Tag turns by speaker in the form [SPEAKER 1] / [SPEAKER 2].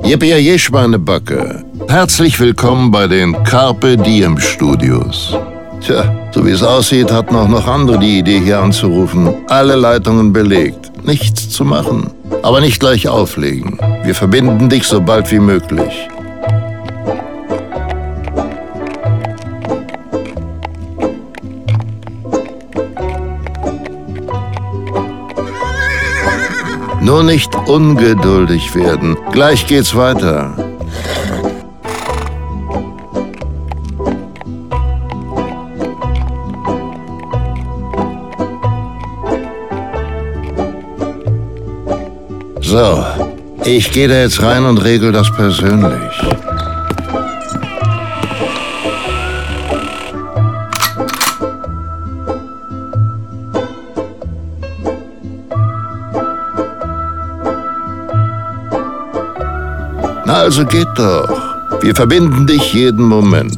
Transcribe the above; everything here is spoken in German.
[SPEAKER 1] Yippie Schweinebacke. Herzlich willkommen bei den Carpe Diem Studios. Tja, so wie es aussieht, hatten auch noch andere die Idee, hier anzurufen. Alle Leitungen belegt. Nichts zu machen. Aber nicht gleich auflegen. Wir verbinden dich so bald wie möglich. Nur nicht ungeduldig werden. Gleich geht's weiter. So, ich gehe da jetzt rein und regel das persönlich. Na also geht doch. Wir verbinden dich jeden Moment.